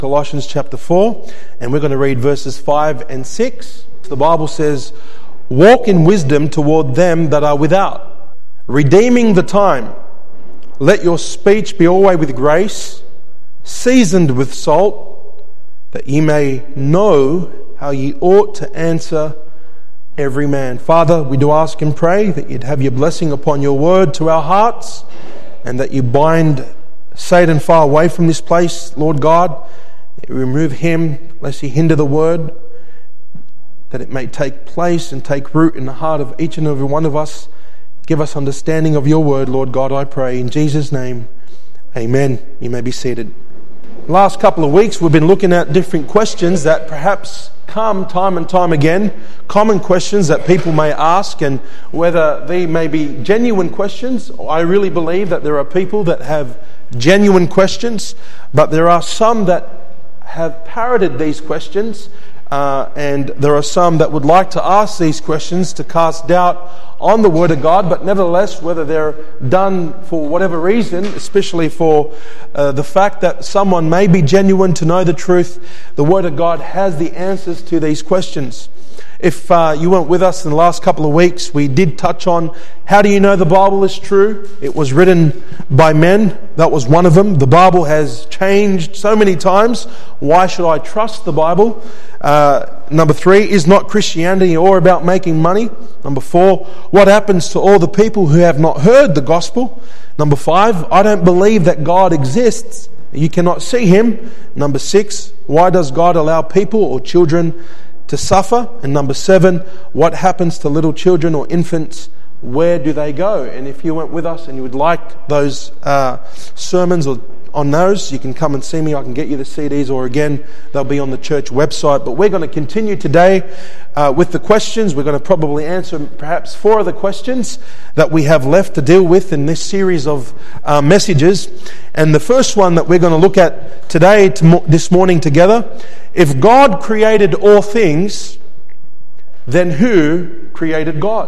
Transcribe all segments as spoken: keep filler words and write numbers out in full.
Colossians chapter four, and we're going to read verses five and six. The Bible says, "Walk in wisdom toward them that are without, redeeming the time. Let your speech be always with grace, seasoned with salt, that ye may know how ye ought to answer every man." Father, we do ask and pray that you'd have your blessing upon your word to our hearts, and that you bind Satan far away from this place, Lord God. Remove him, lest he hinder the word, that it may take place and take root in the heart of each and every one of us. Give us understanding of your word, Lord God, I pray. In Jesus' name, amen. You may be seated. Last couple of weeks, we've been looking at different questions that perhaps come time and time again, common questions that people may ask, and whether they may be genuine questions. I really believe that there are people that have genuine questions, but there are some that have parroted these questions, uh, and there are some that would like to ask these questions to cast doubt on the Word of God, but nevertheless, whether they're done for whatever reason, especially for uh, the fact that someone may be genuine to know the truth, the Word of God has the answers to these questions. If uh, you weren't with us in the last couple of weeks, we did touch on how do you know the Bible is true? It was written by men. That was one of them. The Bible has changed so many times. Why should I trust the Bible? Uh, number three, is not Christianity all about making money? Number four, what happens to all the people who have not heard the gospel? Number five, I don't believe that God exists. You cannot see him. Number six, why does God allow people or children to suffer? And number seven, what happens to little children or infants? Where do they go? And if you went with us and you would like those uh, sermons or on those, you can come and see me. I can get you the C Ds, or again, they'll be on the church website. But we're going to continue today uh, with the questions. We're going to probably answer perhaps four of the questions that we have left to deal with in this series of uh, messages. And the first one that we're going to look at today, to, this morning together: if God created all things, then who created God?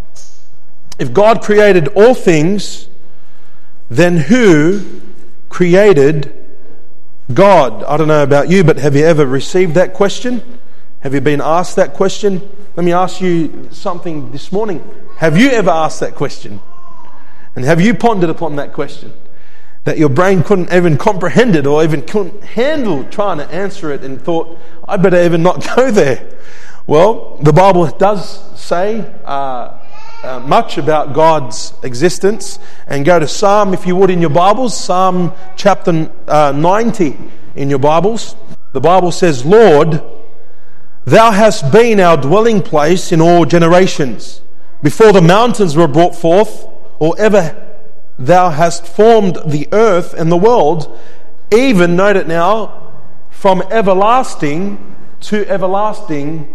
If God created all things, then who created God? I don't know about you, but have you ever received that question? Have you been asked that question? Let me ask you something this morning. Have you ever asked that question? And have you pondered upon that question? That your brain couldn't even comprehend it, or even couldn't handle trying to answer it, and thought, I better even not go there. Well, the Bible does say uh, uh, much about God's existence. And go to Psalm, if you would, in your Bibles, Psalm chapter uh, ninety in your Bibles. The Bible says, "Lord, thou hast been our dwelling place in all generations. Before the mountains were brought forth, or ever thou hast formed the earth and the world, even," note it now, "from everlasting to everlasting,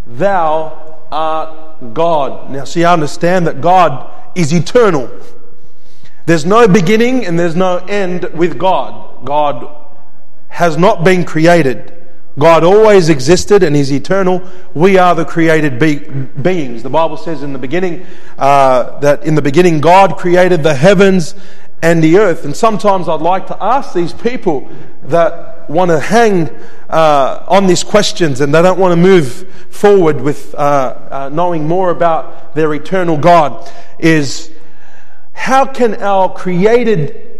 thou art God." Now, see, I understand that God is eternal. There's no beginning and there's no end with God. God has not been created. God always existed and is eternal. We are the created be- beings. The Bible says in the beginning uh, that in the beginning God created the heavens and the earth. And sometimes I'd like to ask these people that want to hang uh, on these questions and they don't want to move forward with uh, uh, knowing more about their eternal God, is how can our created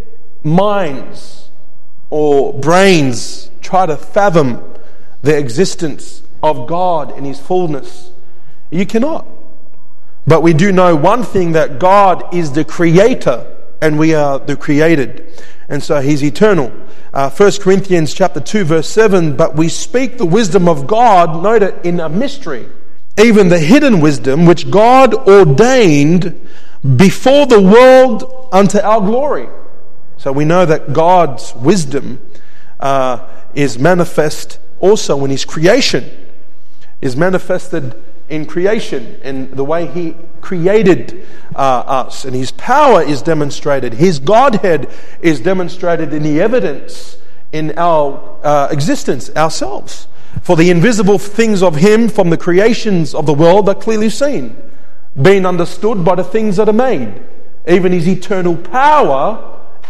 minds or brains try to fathom the existence of God in His fullness? You cannot. But we do know one thing, that God is the creator and we are the created. And so He's eternal. Uh, First Corinthians chapter two verse seven, "But we speak the wisdom of God," note it, "in a mystery, even the hidden wisdom which God ordained before the world unto our glory." So we know that God's wisdom uh, is manifest also in His creation, is manifested in creation, in the way He created uh, us, and His power is demonstrated. His Godhead is demonstrated in the evidence in our uh, existence ourselves. For the invisible things of Him from the creations of the world are clearly seen, being understood by the things that are made, even His eternal power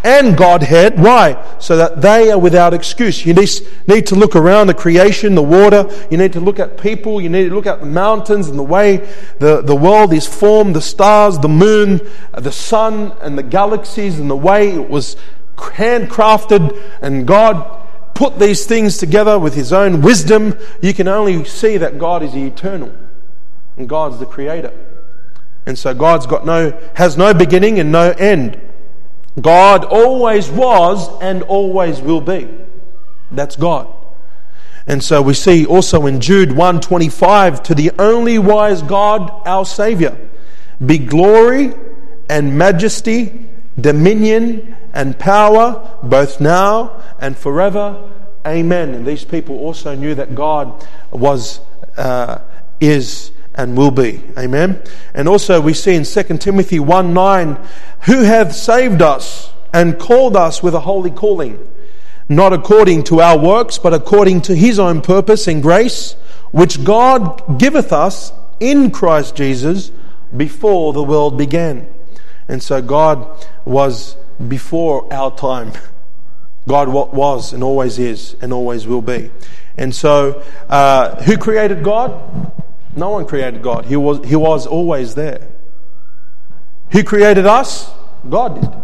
and Godhead. Why? So that they are without excuse. You need to look around the creation, the water. You need to look at people. You need to look at the mountains and the way the, the world is formed, the stars, the moon, the sun, and the galaxies, and the way it was handcrafted, and God put these things together with His own wisdom. You can only see that God is eternal, and God's the Creator. And so God's got no, has no beginning and no end. God always was and always will be. That's God. And so we see also in Jude one twenty-five, to the only wise God, our Saviour, be glory and majesty, dominion and power, both now and forever. Amen. And these people also knew that God was, uh, is, and will be. Amen. And also we see in Second Timothy one nine, who hath saved us and called us with a holy calling, not according to our works, but according to His own purpose and grace, which God giveth us in Christ Jesus before the world began. And so God was before our time. God was and always is and always will be. And so uh, who created God? No one created God. He was, he was always there. Who created us? God did.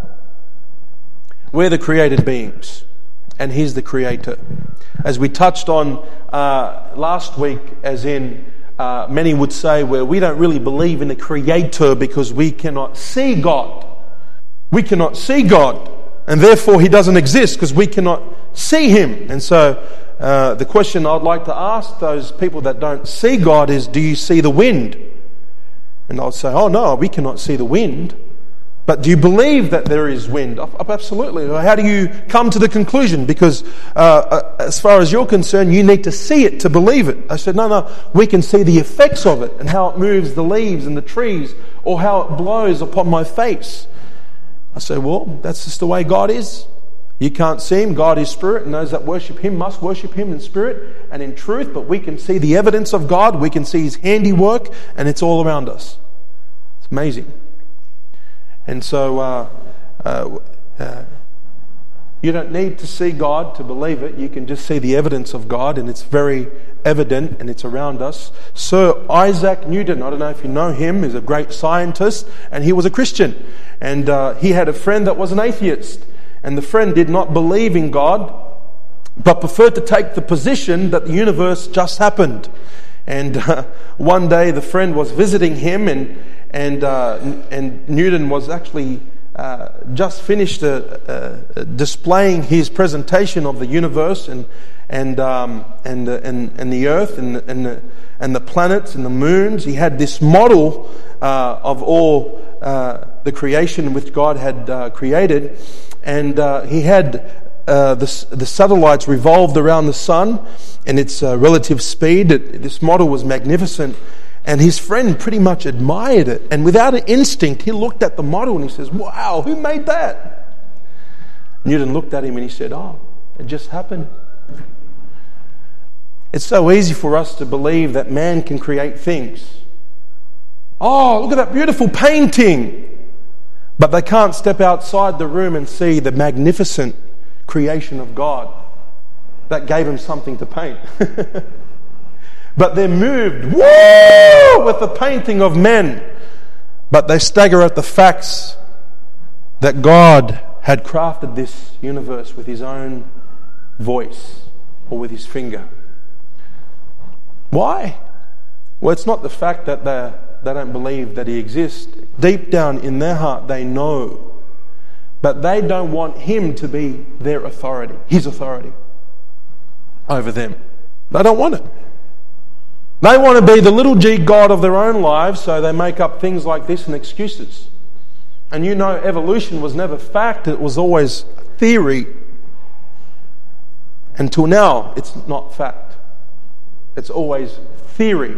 We're the created beings, and He's the Creator. As we touched on uh, last week, as in uh, many would say, where we don't really believe in the Creator because we cannot see God. We cannot see God, and therefore He doesn't exist because we cannot see Him. And so Uh, the question I'd like to ask those people that don't see God is, do you see the wind? And I'll say, oh no, we cannot see the wind. But do you believe that there is wind? Absolutely. How do you come to the conclusion? Because uh, as far as you're concerned, you need to see it to believe it. I said, no, no, we can see the effects of it and how it moves the leaves and the trees, or how it blows upon my face. I said, well, that's just the way God is. You can't see Him. God is spirit, and those that worship Him must worship Him in spirit and in truth. But we can see the evidence of God. We can see His handiwork, and it's all around us. It's amazing. And so uh, uh, uh, you don't need to see God to believe it. You can just see the evidence of God, and it's very evident, and it's around us. Sir Isaac Newton, I don't know if you know him, is a great scientist, and he was a Christian. And uh, he had a friend that was an atheist. And the friend did not believe in God, but preferred to take the position that the universe just happened. And uh, one day the friend was visiting him, and and uh, and Newton was actually uh, just finished uh, uh, displaying his presentation of the universe and and um, and, uh, and and the Earth and and the, and the planets and the moons. He had this model uh, of all uh, the creation which God had uh, created. And uh, he had uh, the, the satellites revolved around the sun and its uh, relative speed. It, this model was magnificent. And his friend pretty much admired it. And without an instinct, he looked at the model and he says, wow, who made that? Newton looked at him and he said, oh, it just happened. It's so easy for us to believe that man can create things. Oh, look at that beautiful painting. But they can't step outside the room and see the magnificent creation of God that gave him something to paint. But they're moved, woo, with the painting of men. But they stagger at the facts that God had crafted this universe with His own voice or with His finger. Why? Well, it's not the fact that they're They don't believe that He exists. Deep down in their heart, they know. But they don't want Him to be their authority, His authority over them. They don't want it. They want to be the little g God of their own lives, so they make up things like this and excuses. And you know, evolution was never fact, it was always theory. Until now, it's not fact. It's always theory.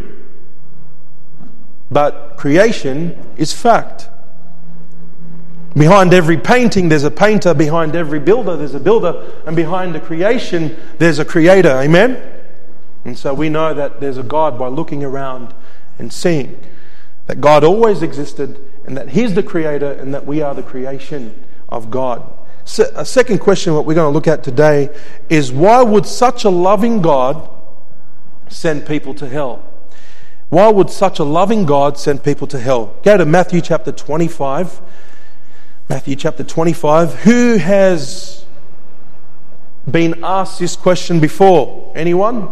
But creation is fact. Behind every painting, there's a painter. Behind every builder, there's a builder. And behind the creation, there's a creator. Amen? And so we know that there's a God by looking around and seeing that God always existed and that He's the creator and that we are the creation of God. Se- a second question, what we're going to look at today, is why would such a loving God send people to hell? Why would such a loving God send people to hell? Go to Matthew chapter twenty-five. Matthew chapter twenty-five. Who has been asked this question before? Anyone?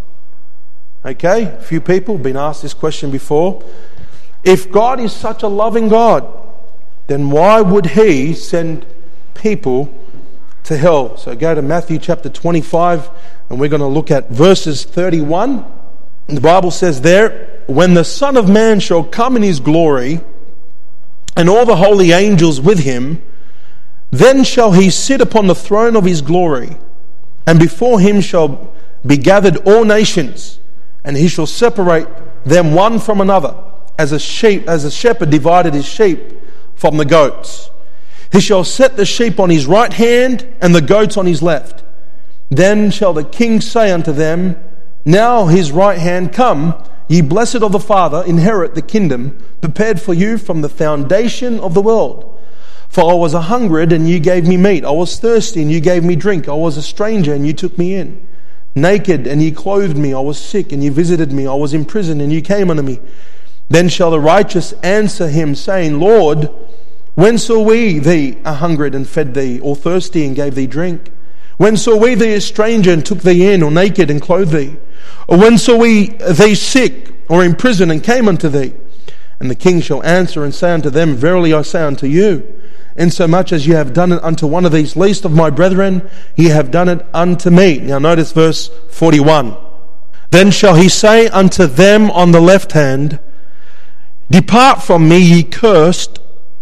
Okay, a few people have been asked this question before. If God is such a loving God, then why would He send people to hell? So go to Matthew chapter twenty-five, and we're going to look at verses thirty-one. And the Bible says there, when the Son of Man shall come in His glory, and all the holy angels with Him, then shall He sit upon the throne of His glory, and before Him shall be gathered all nations, and He shall separate them one from another, as a sheep, as a shepherd divided his sheep from the goats. He shall set the sheep on His right hand, and the goats on His left. Then shall the King say unto them, Now His right hand, come, ye blessed of the Father, inherit the kingdom prepared for you from the foundation of the world. For I was a hungered, and you gave me meat. I was thirsty, and you gave me drink. I was a stranger, and you took me in. Naked, and ye clothed me. I was sick, and you visited me. I was in prison, and you came unto me. Then shall the righteous answer Him, saying, Lord, when saw we thee a hungered and fed thee, or thirsty and gave thee drink? When saw we thee a stranger and took thee in, or naked and clothed thee? Or when saw we thee sick, or in prison and came unto thee? And the King shall answer and say unto them, Verily I say unto you, insomuch as you have done it unto one of these least of my brethren, ye have done it unto me. Now notice verse forty-one. Then shall He say unto them on the left hand, Depart from me, ye cursed,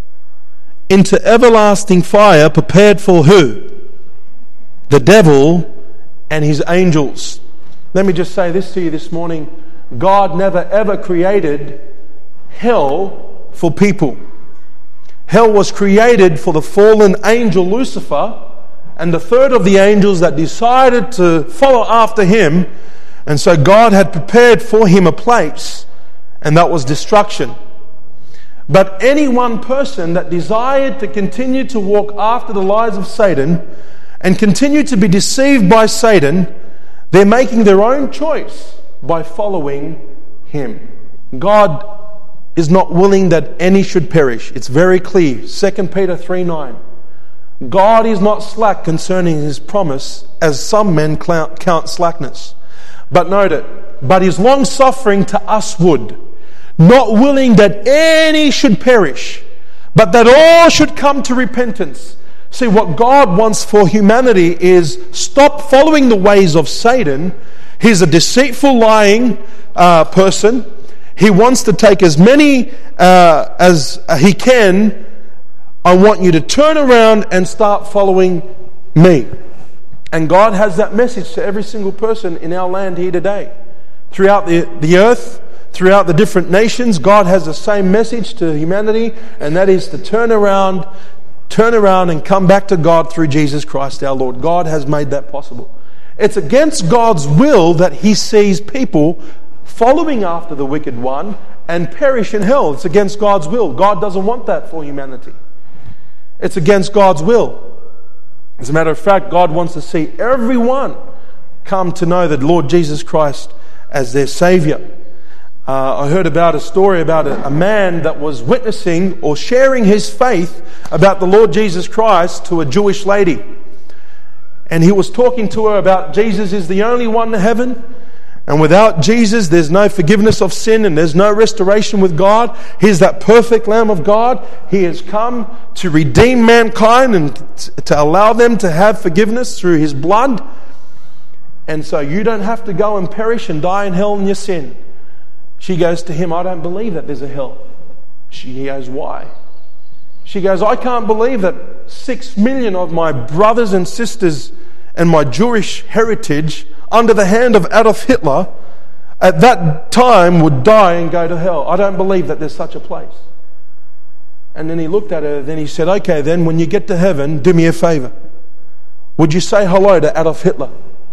into everlasting fire prepared for who? The devil and his angels. Let me just say this to you this morning. God never ever created hell for people. Hell was created for the fallen angel Lucifer and the third of the angels that decided to follow after him. And so God had prepared for him a place, and that was destruction. But any one person that desired to continue to walk after the lies of Satan and continue to be deceived by Satan, they're making their own choice by following him. God is not willing that any should perish. It's very clear. Second Peter three nine. God is not slack concerning His promise, as some men count slackness. But note it, but is long-suffering to usward, not willing that any should perish, but that all should come to repentance. See, what God wants for humanity is stop following the ways of Satan. He's a deceitful, lying uh, person. He wants to take as many uh, as he can. I want you to turn around and start following me. And God has that message to every single person in our land here today. Throughout the, the earth, throughout the different nations, God has the same message to humanity, and that is to turn around, turn around and come back to God through Jesus Christ our Lord. God has made that possible. It's against God's will that He sees people following after the wicked one and perish in hell. It's against God's will. God doesn't want that for humanity. It's against God's will. As a matter of fact, God wants to see everyone come to know the Lord Jesus Christ as their Savior. Uh, I heard about a story about a, a man that was witnessing or sharing his faith about the Lord Jesus Christ to a Jewish lady. And he was talking to her about Jesus is the only one in heaven. And without Jesus, there's no forgiveness of sin and there's no restoration with God. He's that perfect Lamb of God. He has come to redeem mankind and to allow them to have forgiveness through His blood. And so you don't have to go and perish and die in hell in your sin. She goes to him, I don't believe that there's a hell. She goes, why? She goes, I can't believe that six million of my brothers and sisters and my Jewish heritage under the hand of Adolf Hitler at that time would die and go to hell. I don't believe that there's such a place. And then he looked at her, then he said, okay, then when you get to heaven, do me a favor. Would you say hello to Adolf Hitler?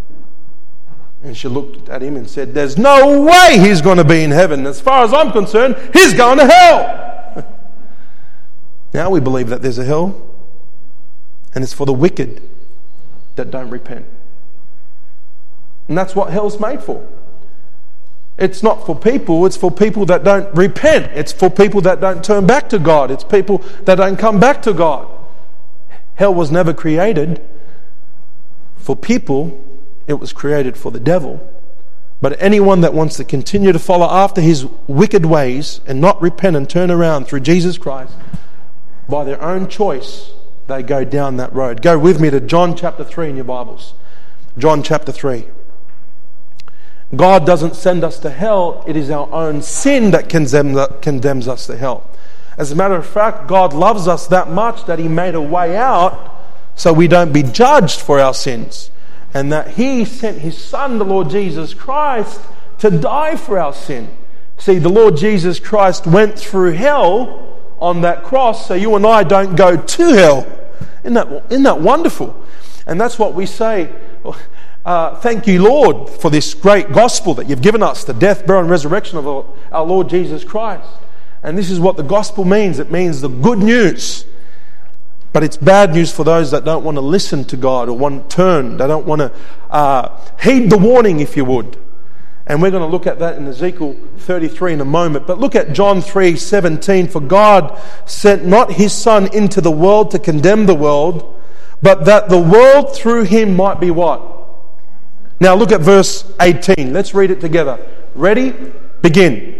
And she looked at him and said, there's no way he's going to be in heaven. As far as I'm concerned, he's going to hell. Now we believe that there's a hell. And it's for the wicked that don't repent. And that's what hell's made for. It's not for people, it's for people that don't repent. It's for people that don't turn back to God. It's people that don't come back to God. Hell was never created for people, it was created for the devil. But anyone that wants to continue to follow after his wicked ways and not repent and turn around through Jesus Christ, by their own choice, they go down that road. Go with me to John chapter three in your Bibles. John chapter three. God doesn't send us to hell. It is our own sin that condemns us to hell. As a matter of fact, God loves us that much that He made a way out so we don't be judged for our sins. And that He sent His Son, the Lord Jesus Christ, to die for our sin. See, the Lord Jesus Christ went through hell on that cross so you and I don't go to hell. Isn't that, isn't that wonderful? And that's what we say. Uh, thank you, Lord, for this great gospel that you've given us, the death, burial, and resurrection of our Lord Jesus Christ. And this is what the gospel means. It means the good news. But it's bad news for those that don't want to listen to God or want to turn. They don't want to uh, heed the warning, if you would. And we're going to look at that in Ezekiel thirty-three in a moment. But look at John three seventeen. For God sent not His Son into the world to condemn the world, but that the world through Him might be what? Now look at verse eighteen. Let's read it together. Ready? Begin.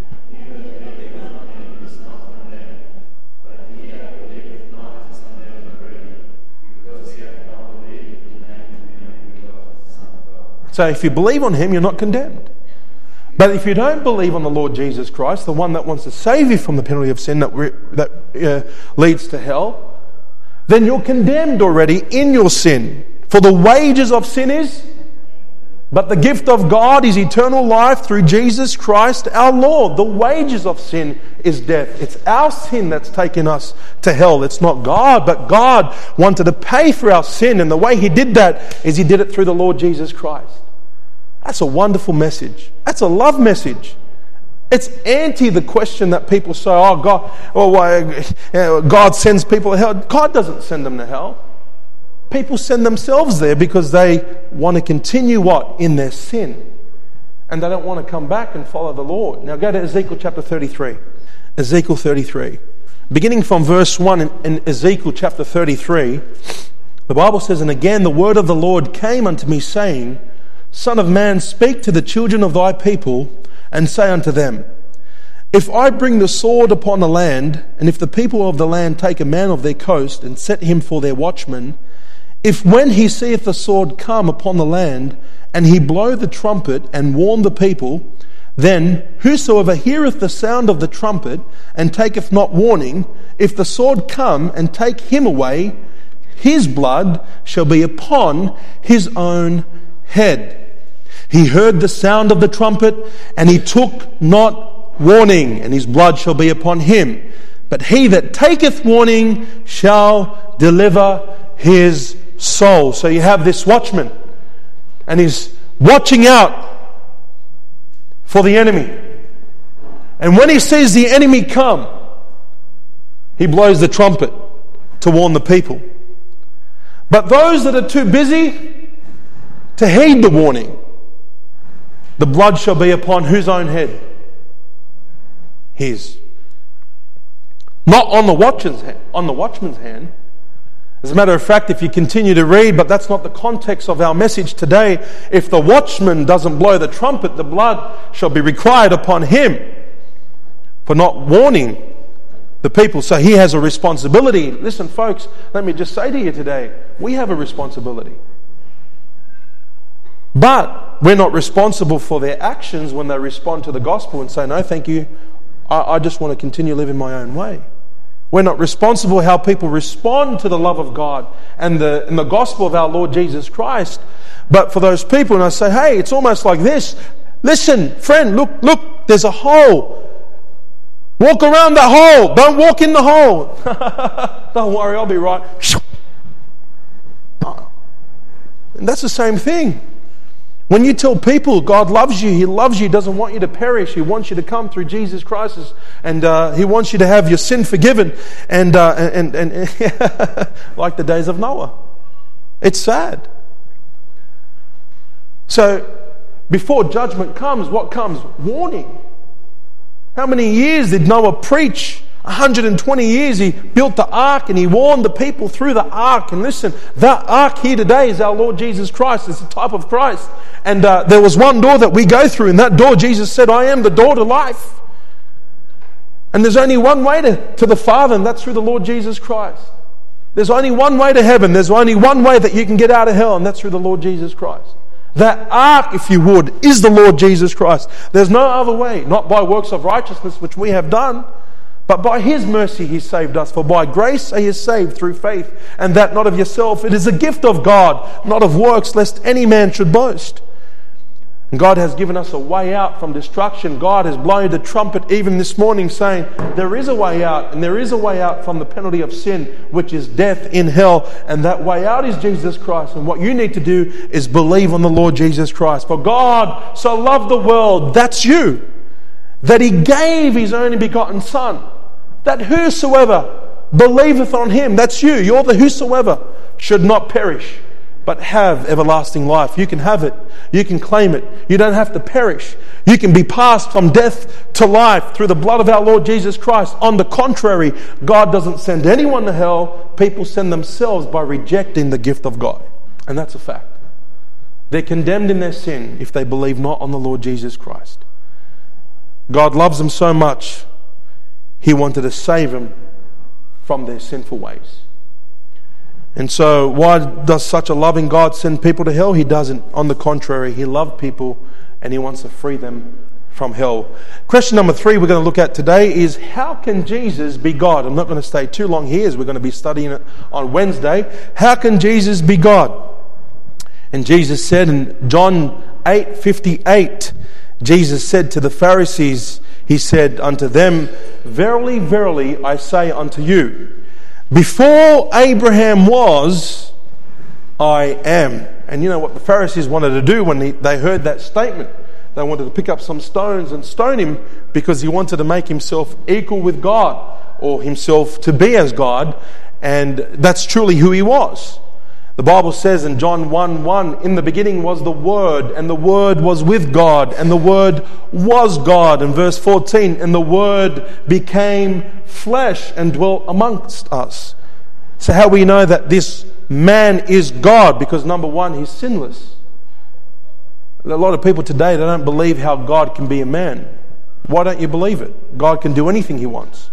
So if you believe on Him, you're not condemned. But if you don't believe on the Lord Jesus Christ, the one that wants to save you from the penalty of sin that, re- that uh, leads to hell, then you're condemned already in your sin. For the wages of sin is... But the gift of God is eternal life through Jesus Christ our Lord. The wages of sin is death. It's our sin that's taken us to hell. It's not God, but God wanted to pay for our sin. And the way He did that is He did it through the Lord Jesus Christ. That's a wonderful message. That's a love message. It's anti the question that people say, oh, God, oh, uh, God sends people to hell. God doesn't send them to hell. People send themselves there because they want to continue what? In their sin. And they don't want to come back and follow the Lord. Now go to Ezekiel chapter thirty-three. Ezekiel thirty-three. Beginning from verse one in, in Ezekiel chapter thirty-three, the Bible says, And again the word of the Lord came unto me, saying, Son of man, speak to the children of thy people, and say unto them, If I bring the sword upon the land, and if the people of the land take a man of their coast, and set him for their watchman, if when he seeth the sword come upon the land, and he blow the trumpet, and warn the people, then whosoever heareth the sound of the trumpet, and taketh not warning, if the sword come and take him away, his blood shall be upon his own head. He heard the sound of the trumpet, and he took not warning, and his blood shall be upon him. But he that taketh warning shall deliver his soul. So you have this watchman, and he's watching out for the enemy. And when he sees the enemy come, he blows the trumpet to warn the people. But those that are too busy to heed the warning, the blood shall be upon whose own head? His. Not on the watchman's hand, on the watchman's hand. As a matter of fact, if you continue to read, but that's not the context of our message today, if the watchman doesn't blow the trumpet, the blood shall be required upon him for not warning the people. So he has a responsibility. Listen, folks, let me just say to you today, we have a responsibility. But we're not responsible for their actions when they respond to the gospel and say, no, thank you, I, I just want to continue living my own way. We're not responsible how people respond to the love of God and the, and the gospel of our Lord Jesus Christ. But for those people, and I say, hey, it's almost like this. Listen, friend, look, look, there's a hole. Walk around the hole. Don't walk in the hole. Don't worry, I'll be right. And that's the same thing. When you tell people God loves you, He loves you, He doesn't want you to perish. He wants you to come through Jesus Christ, and uh, He wants you to have your sin forgiven, and uh, and and, and like the days of Noah. It's sad. So before judgment comes, what comes? Warning. How many years did Noah preach? one hundred twenty years he built the ark and he warned the people through the ark. And listen, that ark here today is our Lord Jesus Christ. It's a type of Christ. And uh, there was one door that we go through, and that door, Jesus said, I am the door to life. And there's only one way to, to the Father, and that's through the Lord Jesus Christ. There's only one way to heaven. There's only one way that you can get out of hell, and that's through the Lord Jesus Christ. That ark, if you would, is the Lord Jesus Christ. There's no other way, not by works of righteousness which we have done, but by His mercy He saved us. For by grace are you saved through faith, and that not of yourself. It is a gift of God, not of works, lest any man should boast. And God has given us a way out from destruction. God has blown the trumpet even this morning saying there is a way out, and there is a way out from the penalty of sin, which is death in hell. And that way out is Jesus Christ. And what you need to do is believe on the Lord Jesus Christ. For God so loved the world, that's you, that He gave His only begotten Son, that whosoever believeth on Him, that's you, you're the whosoever, should not perish, but have everlasting life. You can have it. You can claim it. You don't have to perish. You can be passed from death to life through the blood of our Lord Jesus Christ. On the contrary, God doesn't send anyone to hell. People send themselves by rejecting the gift of God. And that's a fact. They're condemned in their sin if they believe not on the Lord Jesus Christ. God loves them so much, He wanted to save them from their sinful ways. And so why does such a loving God send people to hell? He doesn't. On the contrary, He loved people and He wants to free them from hell. Question number three we're going to look at today is, how can Jesus be God? I'm not going to stay too long here as we're going to be studying it on Wednesday. How can Jesus be God? And Jesus said in John eight fifty-eight, Jesus said to the Pharisees, He said unto them, Verily, verily, I say unto you, before Abraham was, I am. And you know what the Pharisees wanted to do when they heard that statement? They wanted to pick up some stones and stone Him because He wanted to make Himself equal with God, or Himself to be as God. And that's truly who He was. The Bible says in John one one, in the beginning was the Word, and the Word was with God, and the Word was God. In verse fourteen, and the Word became flesh and dwelt amongst us. So how we know that this man is God? Because number one, He's sinless. A lot of people today, they don't believe how God can be a man. Why don't you believe it? God can do anything He wants.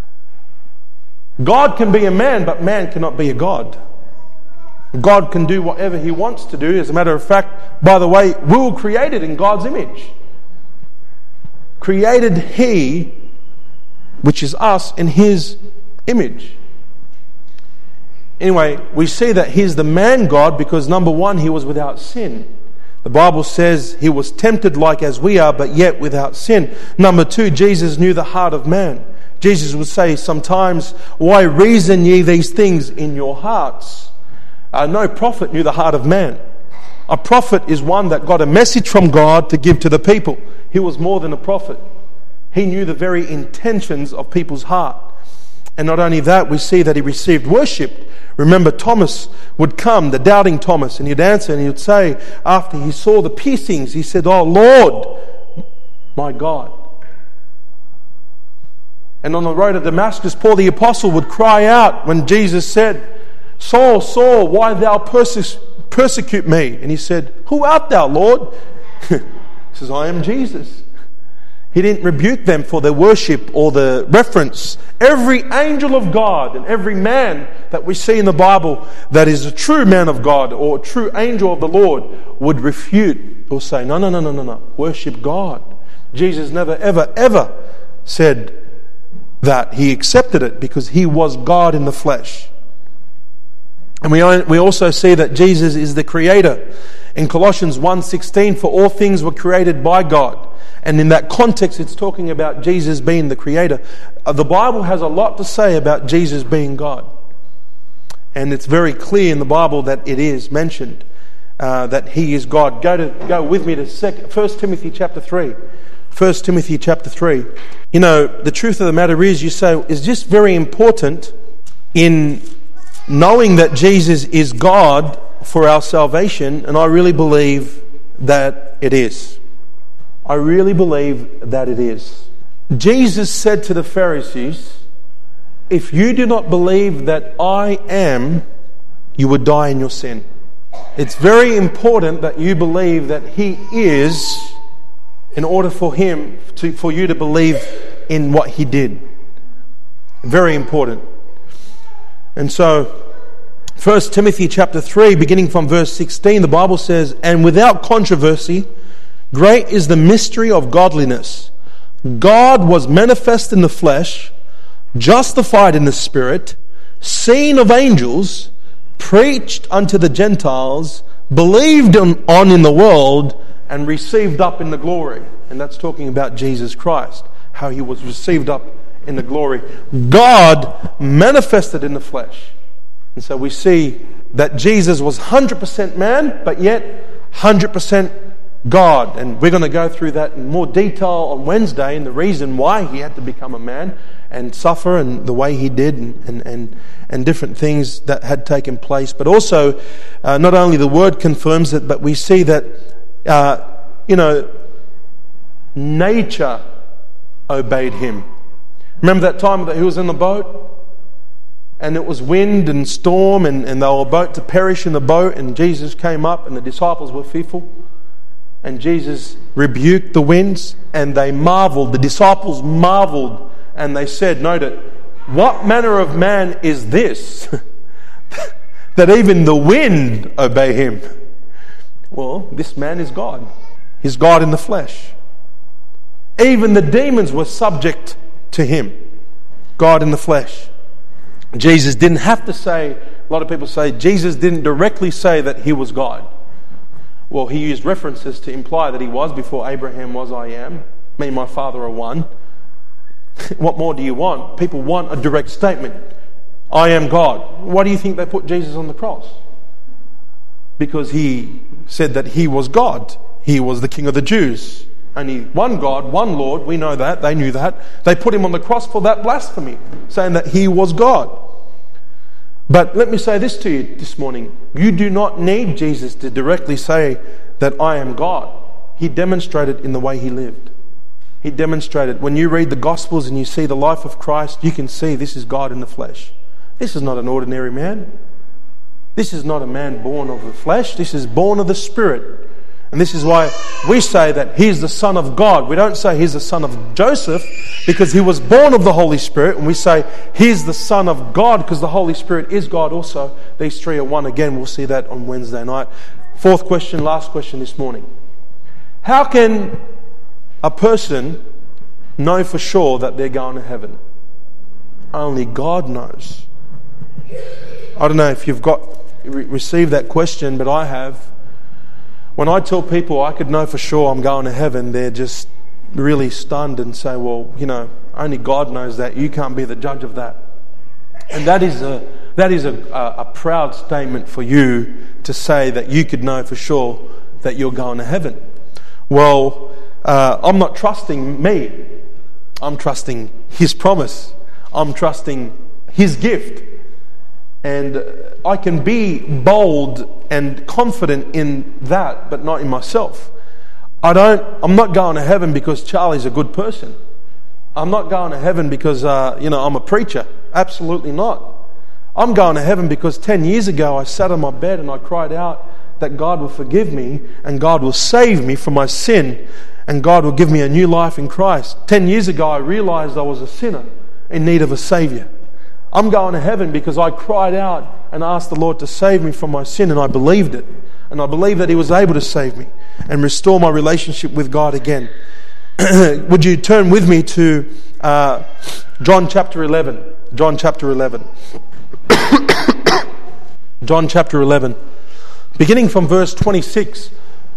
God can be a man, but man cannot be a God. God can do whatever He wants to do. As a matter of fact, by the way, we were created in God's image. Created He, which is us, in His image. Anyway, we see that He's the man God because number one, He was without sin. The Bible says He was tempted like as we are, but yet without sin. Number two, Jesus knew the heart of man. Jesus would say sometimes, why reason ye these things in your hearts? Uh, no prophet knew the heart of man. A prophet is one that got a message from God to give to the people. He was more than a prophet. He knew the very intentions of people's heart. And not only that, we see that He received worship. Remember, Thomas would come, the doubting Thomas, and he'd answer and he would say, after he saw the piercings, he said, Oh Lord, my God. And on the road to Damascus, Paul the Apostle would cry out when Jesus said, Saul, Saul, why thou perse- persecute me? And he said, Who art thou, Lord? He says, I am Jesus. He didn't rebuke them for their worship or the reference. Every angel of God and every man that we see in the Bible that is a true man of God or a true angel of the Lord would refute or say, no, no, no, no, no, no. Worship God. Jesus never, ever, ever said that. He accepted it because He was God in the flesh. And we we also see that Jesus is the Creator. In Colossians one sixteen, for all things were created by God. And in that context, it's talking about Jesus being the Creator. Uh, the Bible has a lot to say about Jesus being God. And it's very clear in the Bible that it is mentioned. uh, that He is God. Go to go with me to First Timothy chapter three. First Timothy chapter three. You know, the truth of the matter is, you say, is just very important in knowing that Jesus is God for our salvation, and I really believe that it is. I really believe that it is. Jesus said to the Pharisees, if you do not believe that I am, you would die in your sin. It's very important that you believe that He is, in order for Him to, for you to believe in what He did. Very important. And so, First Timothy chapter three, beginning from verse sixteen, the Bible says, and without controversy, great is the mystery of godliness. God was manifest in the flesh, justified in the Spirit, seen of angels, preached unto the Gentiles, believed on in the world, and received up in the glory. And that's talking about Jesus Christ, how He was received up in the glory. God manifested in the flesh. And so we see that Jesus was one hundred percent man, but yet one hundred percent God. And we're going to go through that in more detail on Wednesday, and the reason why He had to become a man and suffer, and the way He did, and and, and, and different things that had taken place. But also, uh, not only the Word confirms it, but we see that, uh, you know, nature obeyed Him. Remember that time that He was in the boat? And it was wind and storm, and, and they were about to perish in the boat, and Jesus came up, and the disciples were fearful. And Jesus rebuked the winds, and they marveled. The disciples marveled, and they said, note it, what manner of man is this, that even the wind obey Him? Well, this man is God. He's God in the flesh. Even the demons were subject to Him. God in the flesh. Jesus didn't have to say, a lot of people say, Jesus didn't directly say that He was God. Well, He used references to imply that He was. Before Abraham was, I am. Me and my Father are one. What more do you want? People want a direct statement. I am God. Why do you think they put Jesus on the cross? Because He said that He was God. He was the King of the Jews. Only one God, one Lord, we know that, they knew that. They put Him on the cross for that blasphemy, saying that He was God. But let me say this to you this morning. You do not need Jesus to directly say that I am God. He demonstrated in the way He lived. He demonstrated. When you read the Gospels and you see the life of Christ, you can see this is God in the flesh. This is not an ordinary man. This is not a man born of the flesh. This is born of the Spirit. And this is why we say that He's the Son of God. We don't say He's the son of Joseph, because He was born of the Holy Spirit. And we say He's the Son of God because the Holy Spirit is God also. These three are one. Again, we'll see that on Wednesday night. Fourth question, last question this morning. How can a person know for sure that they're going to heaven? Only God knows. I don't know if you've got received that question, but I have. When I tell people I could know for sure I'm going to heaven, they're just really stunned and say, well, you know, only God knows that. You can't be the judge of that. And that is a that is a, a, a proud statement for you to say that you could know for sure that you're going to heaven. Well, uh, I'm not trusting me. I'm trusting His promise. I'm trusting His gift. And I can be bold and confident in that, but not in myself. I don't. I'm not going to heaven because Charlie's a good person. I'm not going to heaven because uh, you know I'm a preacher. Absolutely not. I'm going to heaven because ten years ago I sat on my bed and I cried out that God will forgive me and God will save me from my sin and God will give me a new life in Christ. Ten years ago I realized I was a sinner in need of a Saviour. I'm going to heaven because I cried out and asked the Lord to save me from my sin, and I believed it. And I believe that He was able to save me and restore my relationship with God again. Would you turn with me to uh, John chapter eleven? John chapter eleven. John chapter eleven. Beginning from verse twenty-six.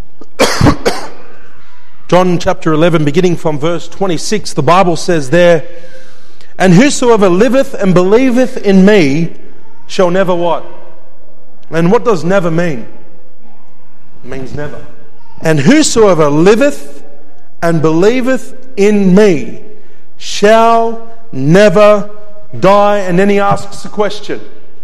John chapter eleven, beginning from verse twenty-six, the Bible says there, and whosoever liveth and believeth in me shall never what? And what does never mean? It means never. And whosoever liveth and believeth in me shall never die. And then he asks a question.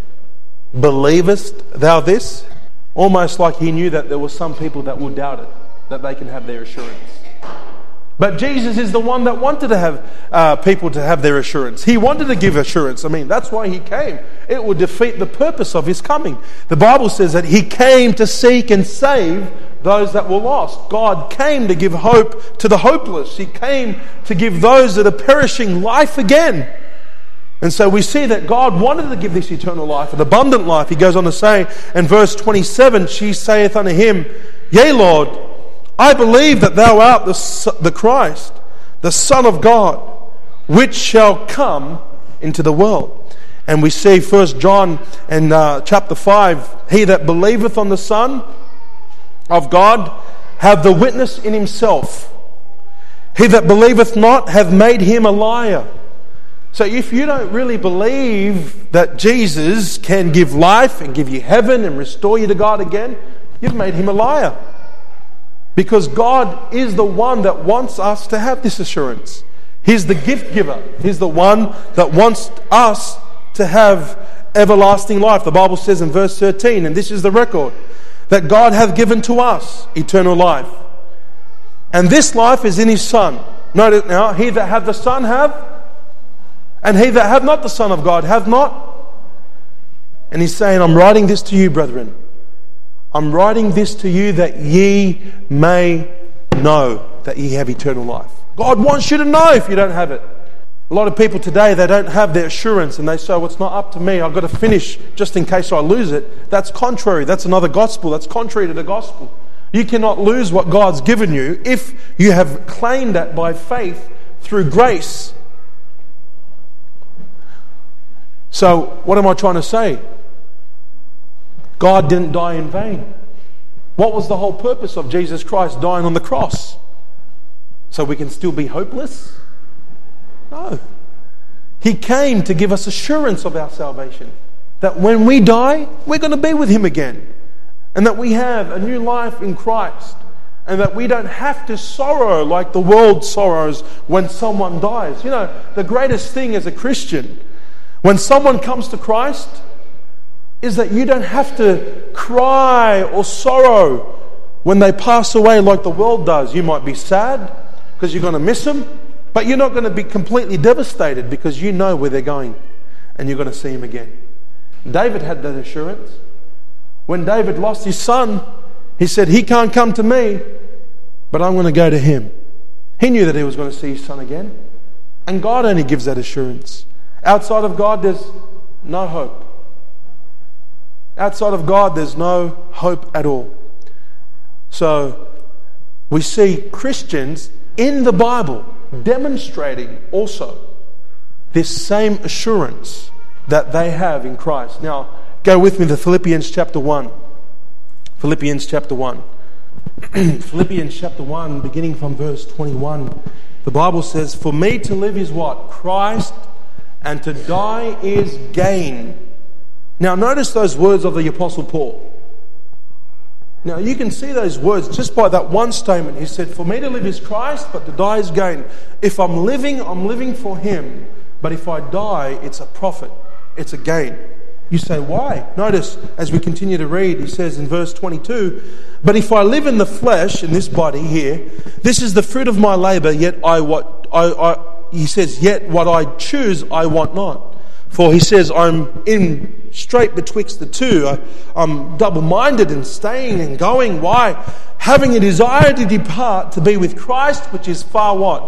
Believest thou this? Almost like he knew that there were some people that would doubt it, that they can have their assurance. But Jesus is the one that wanted to have uh, people to have their assurance. He wanted to give assurance. I mean, that's why he came. It would defeat the purpose of his coming. The Bible says that he came to seek and save those that were lost. God came to give hope to the hopeless. He came to give those that are perishing life again. And so we see that God wanted to give this eternal life, an abundant life. He goes on to say in verse twenty-seven, she saith unto him, Yea, Lord, I believe that thou art the, the Christ, the Son of God, which shall come into the world. And we see First John in uh, chapter five, he that believeth on the Son of God hath the witness in himself. He that believeth not hath made him a liar. So if you don't really believe that Jesus can give life and give you heaven and restore you to God again, you've made him a liar. Because God is the one that wants us to have this assurance. He's the gift giver. He's the one that wants us to have everlasting life. The Bible says in verse thirteen, and this is the record, that God hath given to us eternal life. And this life is in his Son. Note it now, he that hath the Son hath, and he that hath not the Son of God hath not. And he's saying, I'm writing this to you, brethren. I'm writing this to you that ye may know that ye have eternal life. God wants you to know if you don't have it. A lot of people today, they don't have their assurance and they say, well, it's not up to me. I've got to finish just in case I lose it. That's contrary. That's another gospel. That's contrary to the gospel. You cannot lose what God's given you if you have claimed that by faith through grace. So, what am I trying to say? God didn't die in vain. What was the whole purpose of Jesus Christ dying on the cross? So we can still be hopeless? No. He came to give us assurance of our salvation. That when we die, we're going to be with him again. And that we have a new life in Christ. And that we don't have to sorrow like the world sorrows when someone dies. You know, the greatest thing as a Christian, when someone comes to Christ, is that you don't have to cry or sorrow when they pass away like the world does. You might be sad because you're going to miss them, but you're not going to be completely devastated because you know where they're going and you're going to see him again. David had that assurance. When David lost his son, he said, he can't come to me, but I'm going to go to him. He knew that he was going to see his son again. And God only gives that assurance. Outside of God, there's no hope. Outside of God, there's no hope at all. So, we see Christians in the Bible demonstrating also this same assurance that they have in Christ. Now, go with me to Philippians chapter one. Philippians chapter one. Philippians chapter one, beginning from verse twenty-one. The Bible says, for me to live is what? Christ, and to die is gain. Now notice those words of the Apostle Paul. Now you can see those words just by that one statement. He said, for me to live is Christ, but to die is gain. If I'm living, I'm living for him. But if I die, it's a profit. It's a gain. You say, why? Notice, as we continue to read, he says in verse twenty-two, but if I live in the flesh, in this body here, this is the fruit of my labour, yet I what I, I he says, yet what I choose I want not. For he says, I'm in straight betwixt the two. I, I'm double-minded and staying and going. Why? Having a desire to depart to be with Christ, which is far what?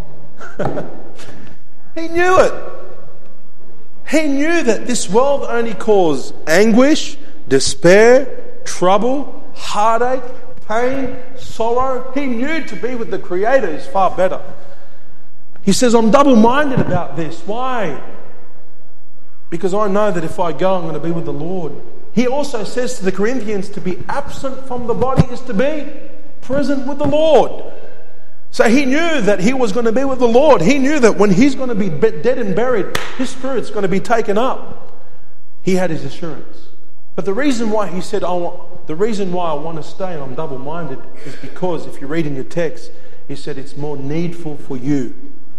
He knew it. He knew that this world only caused anguish, despair, trouble, heartache, pain, sorrow. He knew to be with the Creator is far better. He says, I'm double-minded about this. Why? Because I know that if I go, I'm going to be with the Lord. He also says to the Corinthians, to be absent from the body is to be present with the Lord. So he knew that he was going to be with the Lord. He knew that when he's going to be dead and buried, his spirit's going to be taken up. He had his assurance. But the reason why he said, I want, The reason why I want to stay and I'm double-minded is because if you read in your text, he said it's more needful for you.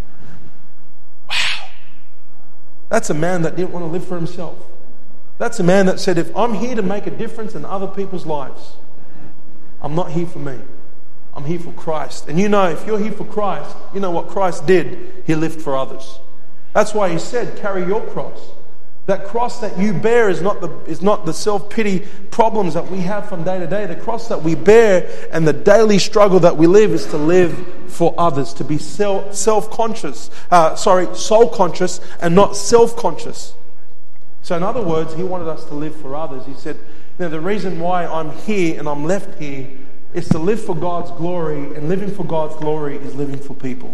Wow. That's a man that didn't want to live for himself. That's a man that said, if I'm here to make a difference in other people's lives, I'm not here for me. I'm here for Christ. And you know, if you're here for Christ, you know what Christ did? He lived for others. That's why he said, carry your cross. That cross that you bear is not the is not the self-pity problems that we have from day to day. The cross that we bear and the daily struggle that we live is to live for others, to be self, self-conscious, uh, sorry, soul-conscious and not self-conscious. So in other words, he wanted us to live for others. He said, you know, the reason why I'm here and I'm left here is to live for God's glory, and living for God's glory is living for people.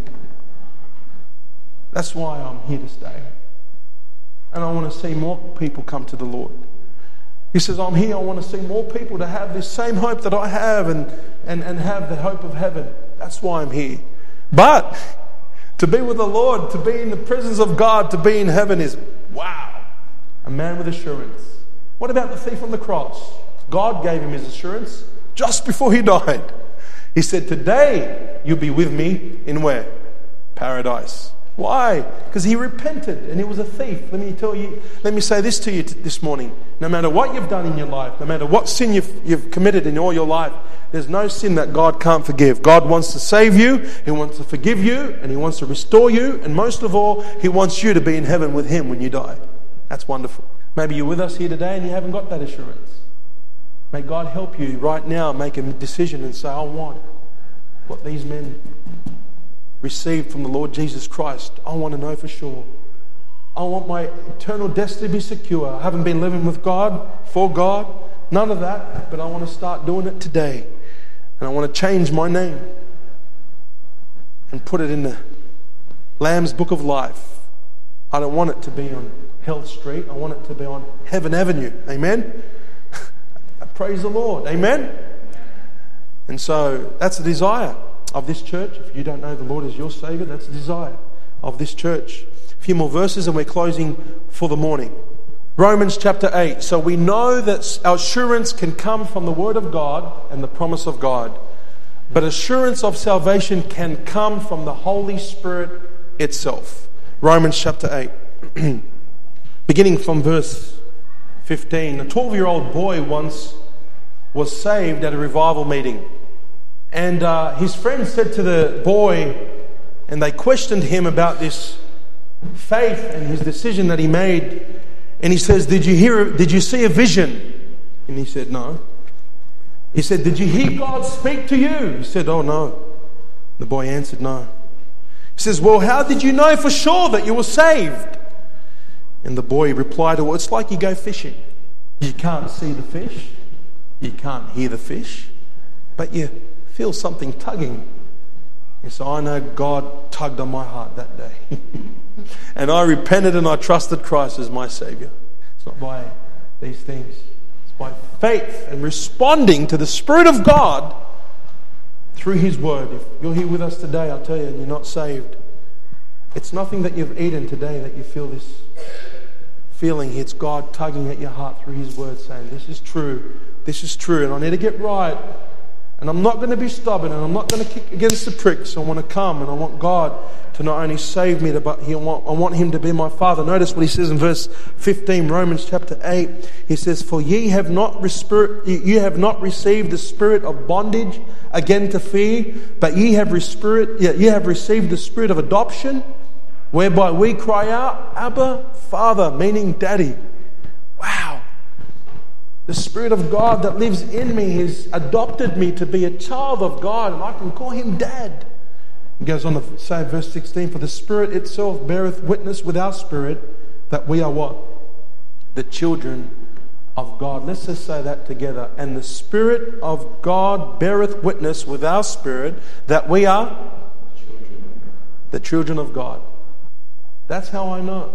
That's why I'm here to stay. And I want to see more people come to the Lord. He says, I'm here, I want to see more people to have this same hope that I have and, and, and have the hope of heaven. That's why I'm here. But to be with the Lord, to be in the presence of God, to be in heaven is, wow, a man with assurance. What about the thief on the cross? God gave him his assurance just before he died. He said, today you'll be with me in where? Paradise. Why? Because he repented and he was a thief. Let me tell you, let me say this to you t- this morning. No matter what you've done in your life, no matter what sin you've, you've committed in all your life, there's no sin that God can't forgive. God wants to save you, he wants to forgive you, and he wants to restore you, and most of all, he wants you to be in heaven with him when you die. That's wonderful. Maybe you're with us here today and you haven't got that assurance. May God help you right now make a decision and say, I want what these men received from the Lord Jesus Christ. I want to know for sure. I want my eternal destiny to be secure. I haven't been living with God, for God, none of that, but I want to start doing it today. And I want to change my name and put it in the Lamb's Book of Life. I don't want it to be on Hell Street. I want it to be on Heaven Avenue. Amen? Praise the Lord. Amen? And so that's the desire of this church. If you don't know the Lord as your Savior, that's the desire of this church. A few more verses and we're closing for the morning. Romans chapter eight. So we know that our assurance can come from the Word of God and the promise of God. But assurance of salvation can come from the Holy Spirit itself. Romans chapter eight. Beginning from verse fifteen. A twelve-year-old boy once was saved at a revival meeting. And uh, his friends said to the boy, and they questioned him about this faith and his decision that he made. And he says, did you hear, did you see a vision? And he said, no. He said, did you hear God speak to you? He said, oh no. The boy answered, no. He says, well, how did you know for sure that you were saved? And the boy replied, well, it's like you go fishing. You can't see the fish. You can't hear the fish. But you feel something tugging. And so I know God tugged on my heart that day. And I repented and I trusted Christ as my Savior. It's not by these things. It's by faith and responding to the Spirit of God through His Word. If you're here with us today, I'll tell you, and you're not saved, it's nothing that you've eaten today that you feel this feeling. It's God tugging at your heart through His Word saying, this is true, this is true, and I need to get right. And I'm not going to be stubborn, and I'm not going to kick against the pricks. I want to come, and I want God to not only save me, but I want Him to be my Father. Notice what He says in verse fifteen, Romans chapter eight. He says, "For ye have not you have not received the spirit of bondage again to fear, but ye have ye have received the spirit of adoption, whereby we cry out, Abba, Father," meaning Daddy. Wow. The Spirit of God that lives in me has adopted me to be a child of God, and I can call Him Dad. He goes on to say, verse sixteen, "For the Spirit itself beareth witness with our spirit that we are what? The children of God." Let's just say that together. "And the Spirit of God beareth witness with our spirit that we are the children of God." That's how I know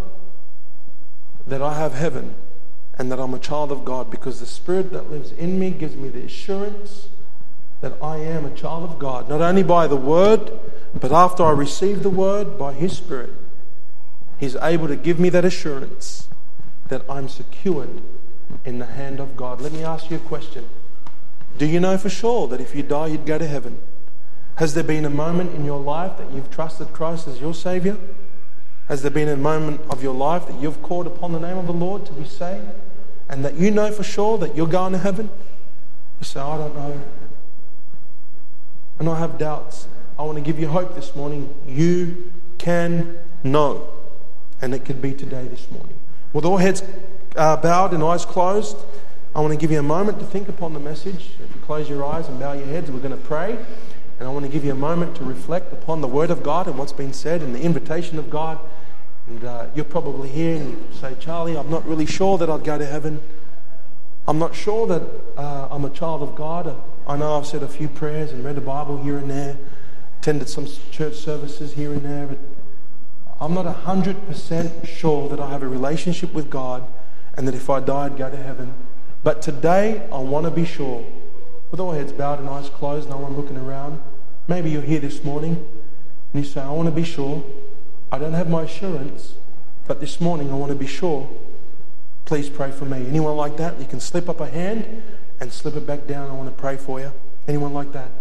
that I have heaven and that I'm a child of God, because the Spirit that lives in me gives me the assurance that I am a child of God, not only by the Word, but after I receive the Word, by His Spirit. He's able to give me that assurance that I'm secured in the hand of God. Let me ask you a question. Do you know for sure that if you die, you'd go to heaven? Has there been a moment in your life that you've trusted Christ as your Saviour? Has there been a moment of your life that you've called upon the name of the Lord to be saved? And that you know for sure that you're going to heaven? You say, I don't know. And I have doubts. I want to give you hope this morning. You can know. And it could be today, this morning. With all heads uh, bowed and eyes closed, I want to give you a moment to think upon the message. If you close your eyes and bow your heads, we're going to pray. And I want to give you a moment to reflect upon the Word of God and what's been said and the invitation of God. And uh, you're probably here and you say, Charlie, I'm not really sure that I'd go to heaven. I'm not sure that uh, I'm a child of God. I know I've said a few prayers and read the Bible here and there, attended some church services here and there, but I'm not one hundred percent sure that I have a relationship with God and that if I die, I'd go to heaven. But today, I want to be sure. With all heads bowed and eyes closed, no one looking around. Maybe you're here this morning and you say, I want to be sure. I don't have my assurance, but this morning I want to be sure. Please pray for me. Anyone like that? You can slip up a hand and slip it back down. I want to pray for you. Anyone like that?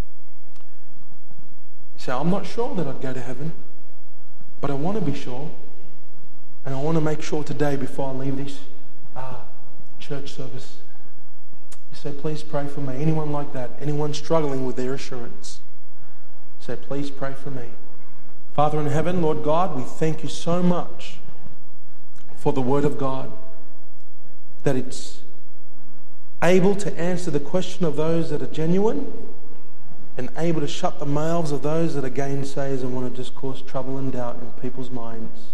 You say, I'm not sure that I'd go to heaven, but I want to be sure. And I want to make sure today before I leave this uh, church service. You say, please pray for me. Anyone like that? Anyone struggling with their assurance? You say, please pray for me. Father in heaven, Lord God, we thank you so much for the Word of God, that it's able to answer the question of those that are genuine and able to shut the mouths of those that are gainsayers and want to just cause trouble and doubt in people's minds.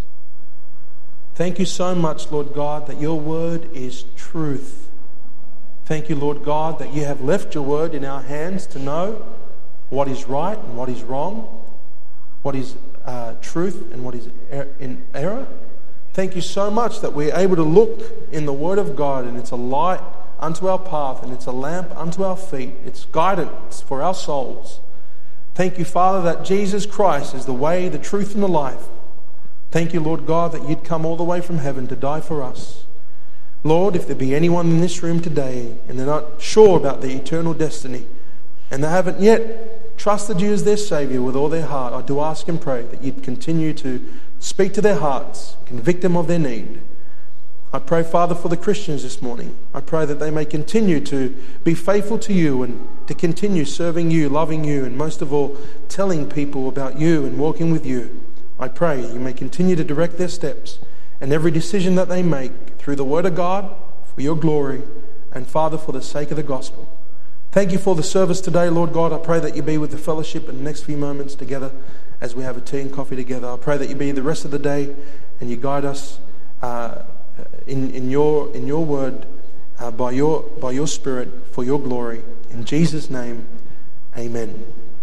Thank you so much, Lord God, that your Word is truth. Thank you, Lord God, that you have left your Word in our hands to know what is right and what is wrong, what is uh, truth and what is er- in error. Thank you so much that we're able to look in the Word of God, and it's a light unto our path and it's a lamp unto our feet. It's guidance for our souls. Thank you, Father, that Jesus Christ is the way, the truth and the life. Thank you, Lord God, that you'd come all the way from heaven to die for us. Lord, if there be anyone in this room today and they're not sure about their eternal destiny and they haven't yet trusted you as their Saviour with all their heart, I do ask and pray that you'd continue to speak to their hearts, convict them of their need. I pray, Father, for the Christians this morning. I pray that they may continue to be faithful to you and to continue serving you, loving you, and most of all, telling people about you and walking with you. I pray you may continue to direct their steps and every decision that they make through the Word of God for your glory and, Father, for the sake of the gospel. Thank you for the service today, Lord God. I pray that you be with the fellowship in the next few moments together as we have a tea and coffee together. I pray that you be the rest of the day and you guide us uh, in, in your in your word uh, by your by your Spirit for your glory. In Jesus' name, amen.